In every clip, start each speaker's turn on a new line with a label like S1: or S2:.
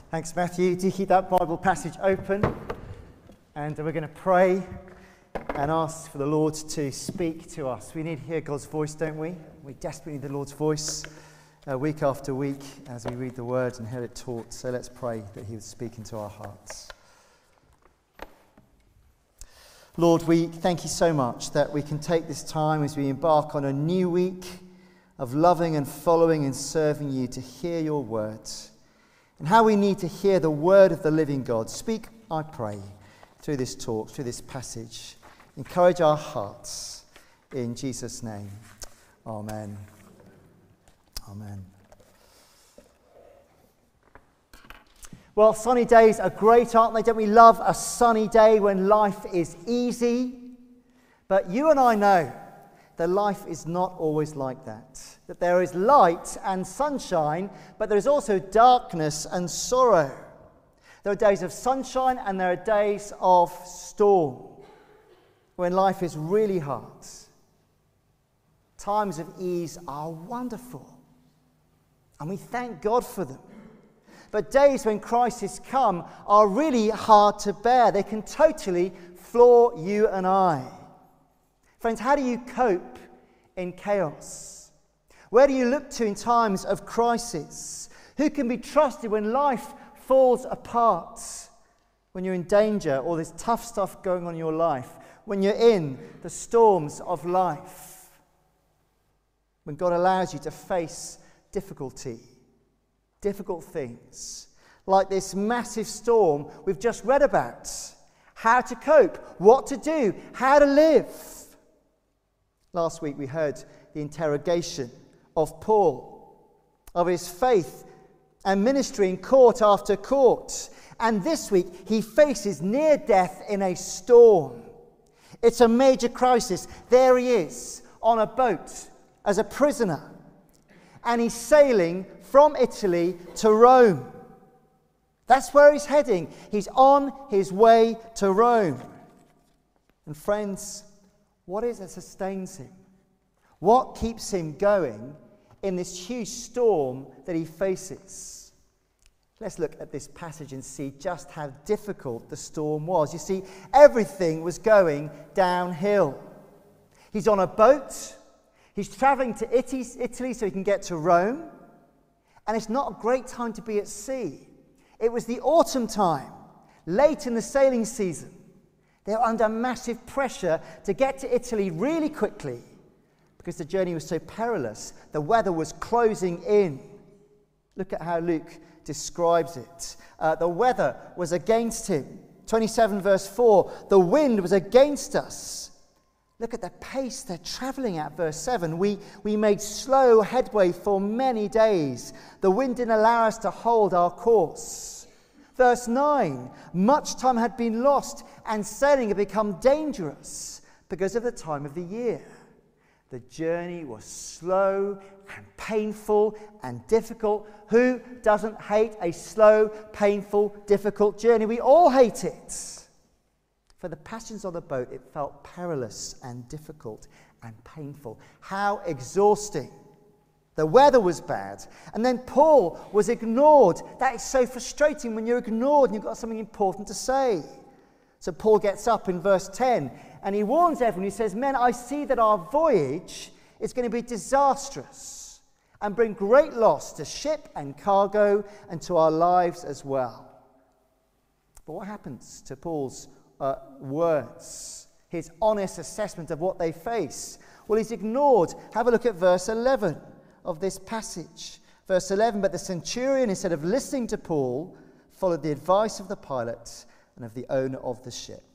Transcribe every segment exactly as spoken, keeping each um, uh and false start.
S1: Thanks, Matthew. Do keep that Bible passage open, and we're going to pray and ask for the Lord to speak to us. We need to hear God's voice, don't we? We desperately need the Lord's voice uh, week after week as we read the Word and hear it taught. So let's pray that He would speak into our hearts. Lord, we thank you so much that we can take this time as we embark on a new week of loving and following and serving you to hear your words. And how we need to hear the word of the living God. Speak, I pray, through this talk, through this passage. Encourage our hearts in Jesus' name. Amen. Amen. Well, sunny days are great, aren't they? Don't we love a sunny day when life is easy? But you and I know that life is not always like that. That there is light and sunshine, but there is also darkness and sorrow. There are days of sunshine and there are days of storm, when life is really hard. Times of ease are wonderful, and we thank God for them. But days when crises come are really hard to bear. They can totally floor you and I. Friends, how do you cope in chaos? Where do you look to in times of crisis? Who can be trusted when life falls apart? When you're in danger or there's tough stuff going on in your life? When you're in the storms of life? When God allows you to face difficulty, difficult things, like this massive storm we've just read about. How to cope, what to do, how to live. Last week we heard the interrogation of Paul, of his faith and ministry in court after court. And this week he faces near death in a storm. It's a major crisis. There he is on a boat as a prisoner. And he's sailing from Italy to Rome. That's where he's heading. He's on his way to Rome. And friends, what is it that sustains him? What keeps him going in this huge storm that he faces? Let's look at this passage and see just how difficult the storm was. You see, everything was going downhill. He's on a boat. He's travelling to Italy so he can get to Rome. And it's not a great time to be at sea. It was the autumn time, late in the sailing season. They were under massive pressure to get to Italy really quickly because the journey was so perilous. The weather was closing in. Look at how Luke describes it. Uh, the weather was against him. twenty-seven verse four, the wind was against us. Look at the pace they're travelling at, verse seven. We, we made slow headway for many days. The wind didn't allow us to hold our course. Verse nine, much time had been lost and sailing had become dangerous because of the time of the year. The journey was slow and painful and difficult. Who doesn't hate a slow, painful, difficult journey? We all hate it. For the passengers on the boat, it felt perilous and difficult and painful. How exhausting. The weather was bad. And then Paul was ignored. That is so frustrating when you're ignored and you've got something important to say. So Paul gets up in verse ten and he warns everyone. He says, men, I see that our voyage is going to be disastrous and bring great loss to ship and cargo and to our lives as well. But what happens to Paul's Uh, words, his honest assessment of what they face? Well, he's ignored. Have a look at verse eleven of this passage. Verse eleven, but the centurion, instead of listening to Paul, followed the advice of the pilot and of the owner of the ship.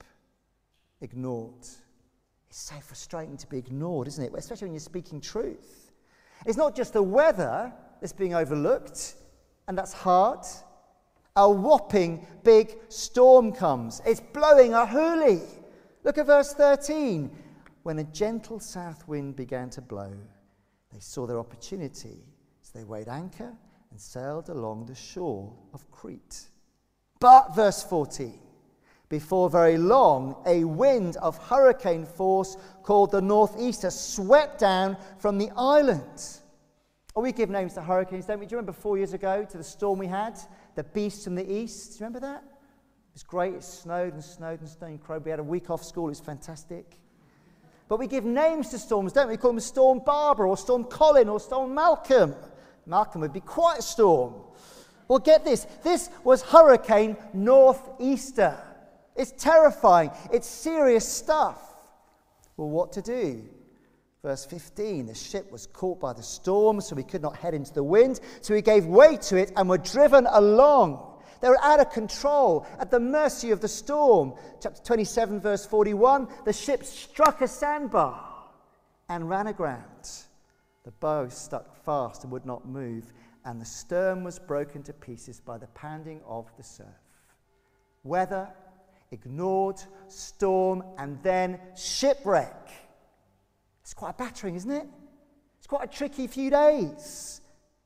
S1: Ignored. It's so frustrating to be ignored, isn't it? Especially when you're speaking truth. It's not just the weather that's being overlooked, and that's hard. A whopping big storm comes. It's blowing a hoolie. Look at verse thirteen. When a gentle south wind began to blow, they saw their opportunity. So they weighed anchor and sailed along the shore of Crete. But, verse fourteen, before very long, a wind of hurricane force called the northeaster swept down from the island. Or we give names to hurricanes, don't we? Do you remember four years ago to the storm we had? The beast from the east. Do you remember that? It was great. It snowed and snowed and snowed and crowed. We had a week off school. It was fantastic. But we give names to storms, don't we? We call them Storm Barbara or Storm Colin or Storm Malcolm. Malcolm would be quite a storm. Well, get this. This was Hurricane Northeaster. It's terrifying. It's serious stuff. Well, what to do? Verse fifteen, the ship was caught by the storm, so we could not head into the wind. So we gave way to it and were driven along. They were out of control, at the mercy of the storm. Chapter twenty-seven, verse forty-one, the ship struck a sandbar and ran aground. The bow stuck fast and would not move, and the stern was broken to pieces by the pounding of the surf. Weather, ignored, storm, and then shipwreck. It's quite a battering, isn't it? It's quite a tricky few days.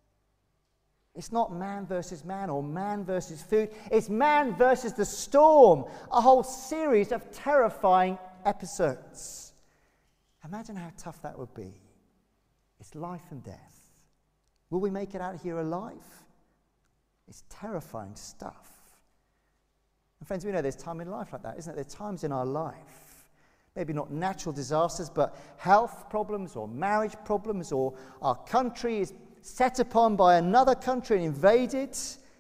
S1: It's not man versus man or man versus food. It's man versus the storm. A whole series of terrifying episodes. Imagine how tough that would be. It's life and death. Will we make it out here alive? It's terrifying stuff. And friends, we know there's time in life like that, isn't it? There's times in our life. Maybe not natural disasters, but health problems or marriage problems, or our country is set upon by another country and invaded.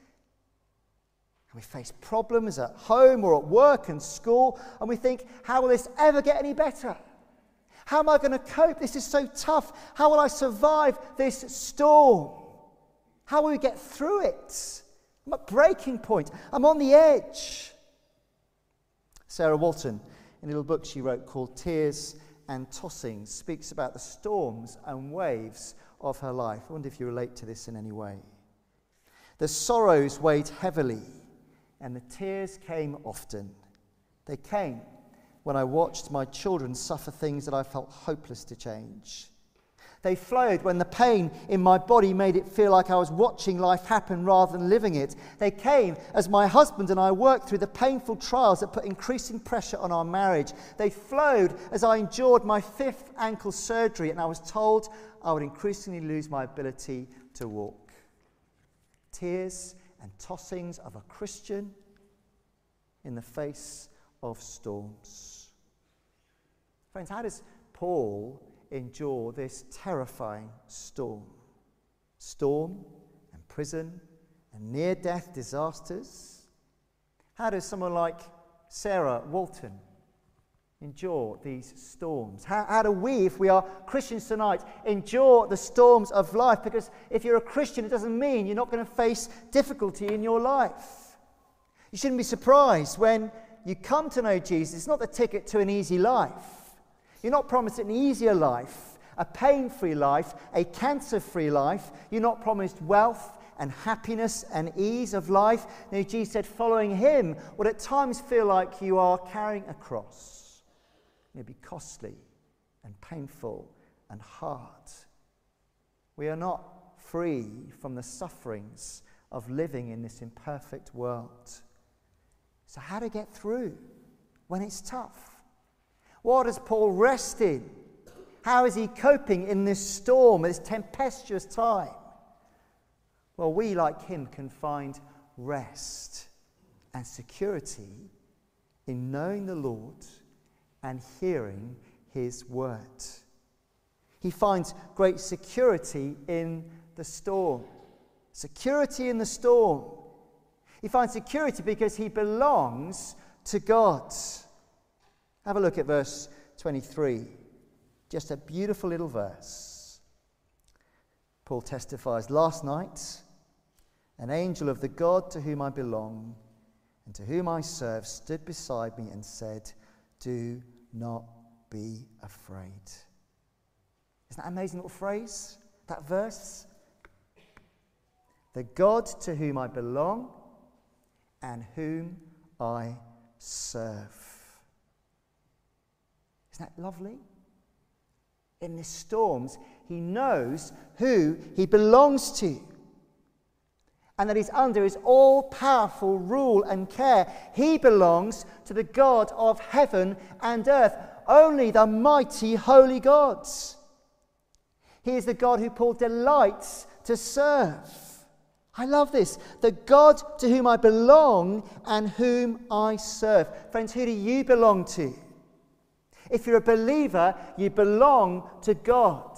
S1: And we face problems at home or at work and school, and we think, how will this ever get any better? How am I going to cope? This is so tough. How will I survive this storm? How will we get through it? I'm at breaking point. I'm on the edge. Sarah Walton, in a little book she wrote called Tears and Tossings, speaks about the storms and waves of her life. I wonder if you relate to this in any way. The sorrows weighed heavily, and the tears came often. They came when I watched my children suffer things that I felt hopeless to change. They flowed when the pain in my body made it feel like I was watching life happen rather than living it. They came as my husband and I worked through the painful trials that put increasing pressure on our marriage. They flowed as I endured my fifth ankle surgery and I was told I would increasingly lose my ability to walk. Tears and tossings of a Christian in the face of storms. Friends, how does Paul endure this terrifying storm? Storm and prison and near-death disasters. How does someone like Sarah Walton endure these storms? How, how do we, if we are Christians tonight, endure the storms of life? Because if you're a Christian, it doesn't mean you're not going to face difficulty in your life. You shouldn't be surprised when you come to know Jesus. It's not the ticket to an easy life. You're not promised an easier life, a pain-free life, a cancer-free life. You're not promised wealth and happiness and ease of life. No, Jesus said following him would at times feel like you are carrying a cross. It may be costly and painful and hard. We are not free from the sufferings of living in this imperfect world. So how to get through when it's tough? What does Paul rest in? How is he coping in this storm, this tempestuous time? Well, we, like him, can find rest and security in knowing the Lord and hearing his word. He finds great security in the storm. Security in the storm. He finds security because he belongs to God. Have a look at verse twenty-three. Just a beautiful little verse. Paul testifies, last night, an angel of the God to whom I belong and to whom I serve stood beside me and said, do not be afraid. Isn't that an amazing little phrase? That verse? The God to whom I belong and whom I serve. Isn't that lovely? In the storms, he knows who he belongs to and that he's under his all-powerful rule and care. He belongs to the God of heaven and earth, only the mighty, holy God. He is the God who Paul delights to serve. I love this. The God to whom I belong and whom I serve. Friends, who do you belong to? If you're a believer, you belong to God.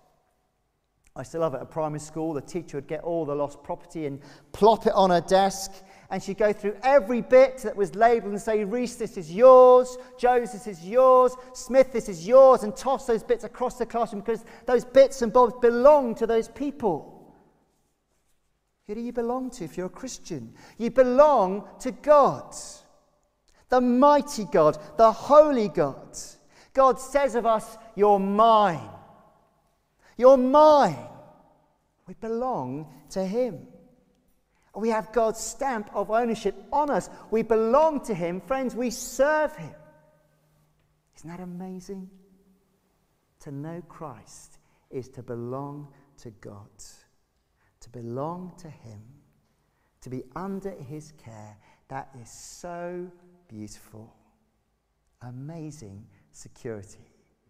S1: I used to love it at primary school. The teacher would get all the lost property and plop it on her desk. And she'd go through every bit that was labelled and say, Reese, this is yours. Jones, this is yours. Smith, this is yours. And toss those bits across the classroom because those bits and bobs belong to those people. Who do you belong to if you're a Christian? You belong to God. The mighty God, the holy God. God says of us, you're mine. You're mine. We belong to him. We have God's stamp of ownership on us. We belong to him. Friends, we serve him. Isn't that amazing? To know Christ is to belong to God, to belong to him, to be under his care. That is so beautiful. Amazing security.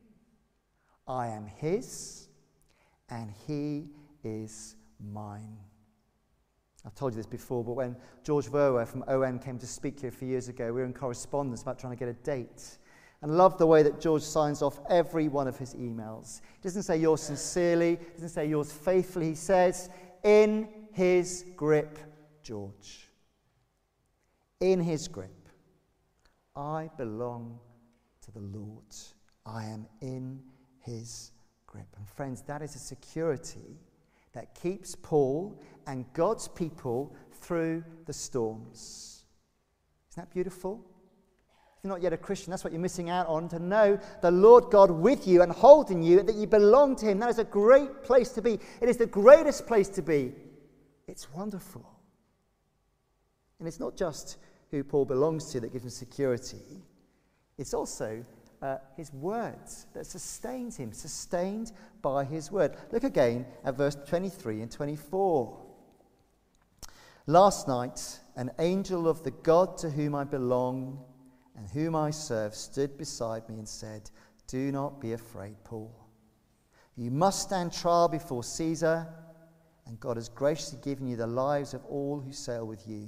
S1: I am his and he is mine. I've told you this before, but when George Verwer from O M came to speak here a few years ago, we were in correspondence about trying to get a date. And I love the way that George signs off every one of his emails. He doesn't say yours sincerely, he doesn't say yours faithfully. He says, in his grip, George. In his grip. I belong to the Lord. I am in his grip. And friends, that is a security that keeps Paul and God's people through the storms. Isn't that beautiful? If you're not yet a Christian, that's what you're missing out on, to know the Lord God with you and holding you, that you belong to him. That is a great place to be. It is the greatest place to be. It's wonderful. And it's not just who Paul belongs to that gives him security. It's also Uh, his words that sustains him, sustained by his word. Look again at verse twenty-three and twenty-four. Last night, an angel of the God to whom I belong and whom I serve stood beside me and said, do not be afraid, Paul. You must stand trial before Caesar, and God has graciously given you the lives of all who sail with you.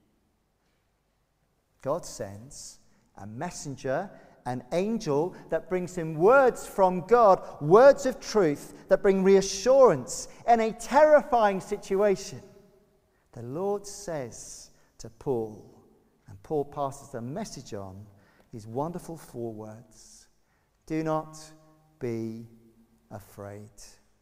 S1: God sends a messenger, an angel that brings him words from God, words of truth that bring reassurance in a terrifying situation. The Lord says to Paul, and Paul passes the message on, these wonderful four words: do not be afraid.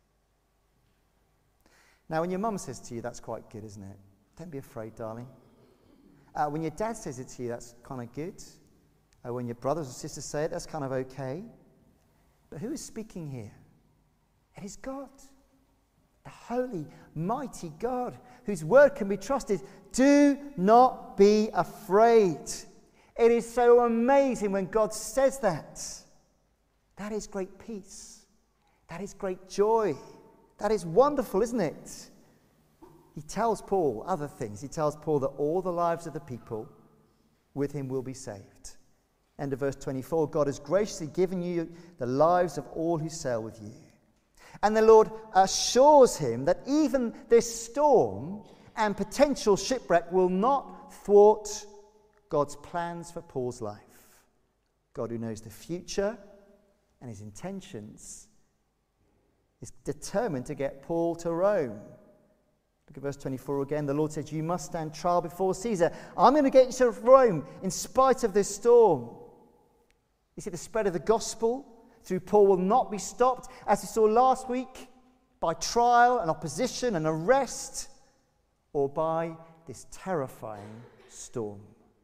S1: Now, when your mum says to you, that's quite good, isn't it? Don't be afraid, darling. Uh, when your dad says it to you, that's kind of good. Uh, when your brothers or sisters say it, that's kind of okay. But who is speaking here? It is God. The holy, mighty God, whose word can be trusted. Do not be afraid. It is so amazing when God says that. That is great peace. That is great joy. That is wonderful, isn't it? He tells Paul other things. He tells Paul that all the lives of the people with him will be saved. End of verse twenty-four, God has graciously given you the lives of all who sail with you. And the Lord assures him that even this storm and potential shipwreck will not thwart God's plans for Paul's life. God, who knows the future and his intentions, is determined to get Paul to Rome. Look at verse twenty-four again. The Lord says, you must stand trial before Caesar. I'm going to get you to Rome in spite of this storm. You see, the spread of the gospel through Paul will not be stopped, as we saw last week, by trial and opposition and arrest, or by this terrifying storm.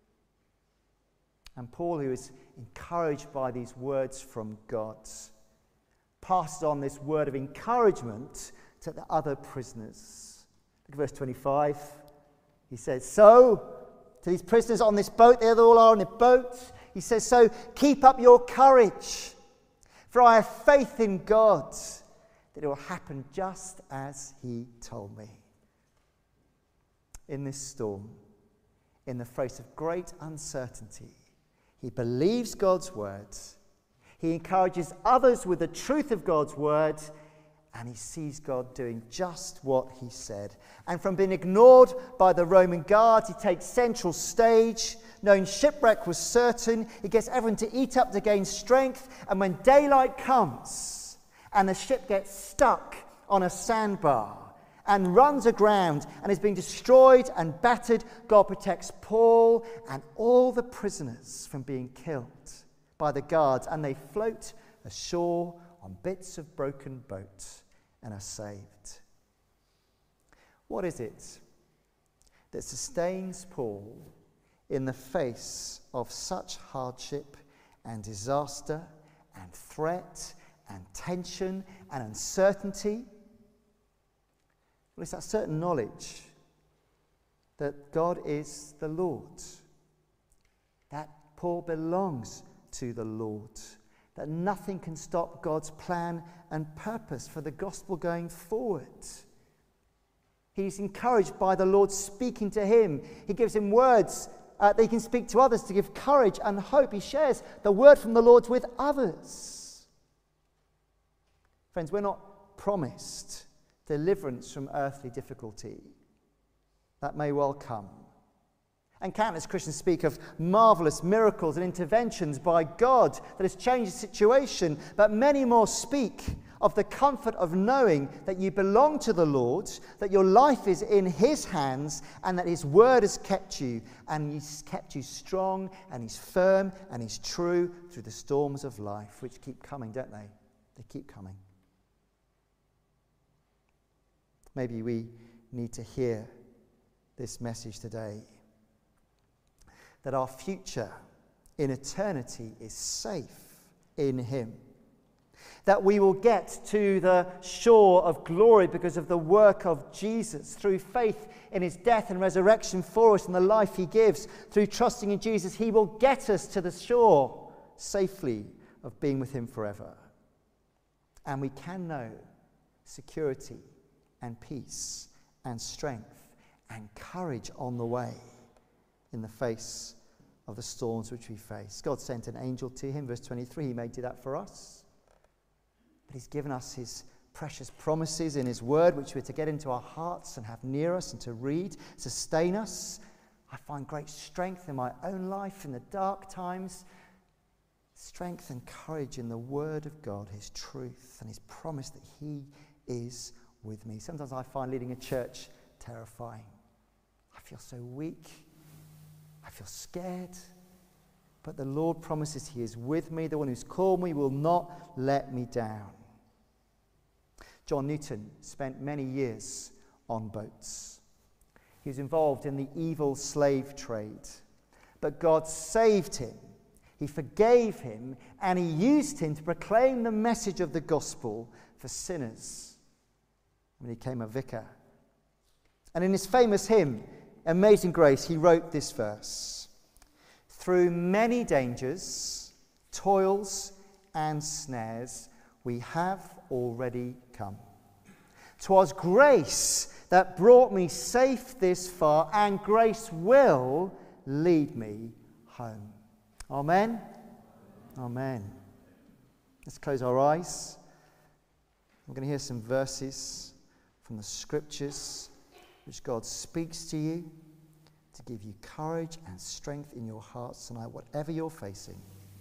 S1: And Paul, who is encouraged by these words from God, passes on this word of encouragement to the other prisoners. Look at verse twenty-five. He says, so, to these prisoners on this boat, they all are on the boat, he says, so keep up your courage, for I have faith in God that it will happen just as he told me. In this storm, in the face of great uncertainty, he believes God's word. He encourages others with the truth of God's word, and he sees God doing just what he said. And from being ignored by the Roman guards, he takes central stage. Knowing shipwreck was certain, he gets everyone to eat up to gain strength. And when daylight comes and the ship gets stuck on a sandbar and runs aground and is being destroyed and battered, God protects Paul and all the prisoners from being killed by the guards, and they float ashore on bits of broken boat and are saved. What is it that sustains Paul in the face of such hardship and disaster and threat and tension and uncertainty? Well, it's that certain knowledge that God is the Lord, that Paul belongs to the Lord, that nothing can stop God's plan and purpose for the gospel going forward. He's encouraged by the Lord speaking to him. He gives him words uh, that he can speak to others to give courage and hope. He shares the word from the Lord with others. Friends, we're not promised deliverance from earthly difficulty. That may well come. And countless Christians speak of marvelous miracles and interventions by God that has changed the situation, but many more speak of the comfort of knowing that you belong to the Lord, that your life is in his hands, and that his word has kept you, and he's kept you strong, and he's firm, and he's true through the storms of life, which keep coming, don't they? They keep coming. Maybe we need to hear this message today, that our future in eternity is safe in him. That we will get to the shore of glory because of the work of Jesus, through faith in his death and resurrection for us and the life he gives. Through trusting in Jesus, he will get us to the shore safely of being with him forever. And we can know security and peace and strength and courage on the way in the face of the storms which we face. God sent an angel to him, verse twenty-three. He may do that for us. But he's given us his precious promises in his word, which we're to get into our hearts and have near us and to read, sustain us. I find great strength in my own life in the dark times. Strength and courage in the word of God, his truth, and his promise that he is with me. Sometimes I find leading a church terrifying. I feel so weak. I feel scared. But the Lord promises he is with me. The one who's called me will not let me down. John Newton spent many years on boats. He was involved in the evil slave trade. But God saved him. He forgave him, and he used him to proclaim the message of the gospel for sinners when he became a vicar. And in his famous hymn, Amazing Grace, he wrote this verse: through many dangers, toils, and snares, we have already come. 'Twas grace that brought me safe this far, and grace will lead me home. Amen? Amen. Let's close our eyes. We're going to hear some verses from the scriptures which God speaks to you to give you courage and strength in your hearts tonight, whatever you're facing.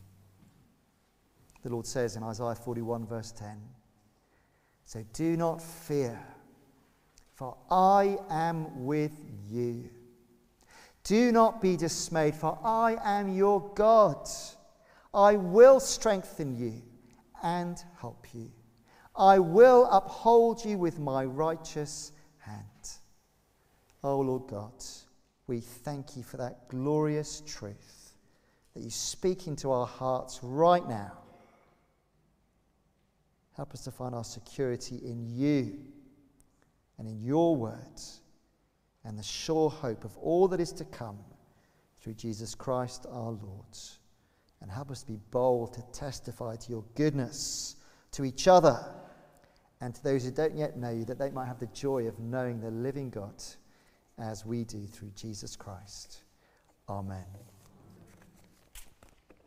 S1: The Lord says in Isaiah forty-one, verse ten, so do not fear, for I am with you. Do not be dismayed, for I am your God. I will strengthen you and help you. I will uphold you with my righteous hand. Oh, Lord God, we thank you for that glorious truth that you speak into our hearts right now. Help us to find our security in you and in your words, and the sure hope of all that is to come through Jesus Christ our Lord. And help us to be bold to testify to your goodness to each other and to those who don't yet know you, that they might have the joy of knowing the living God as we do through Jesus Christ. Amen.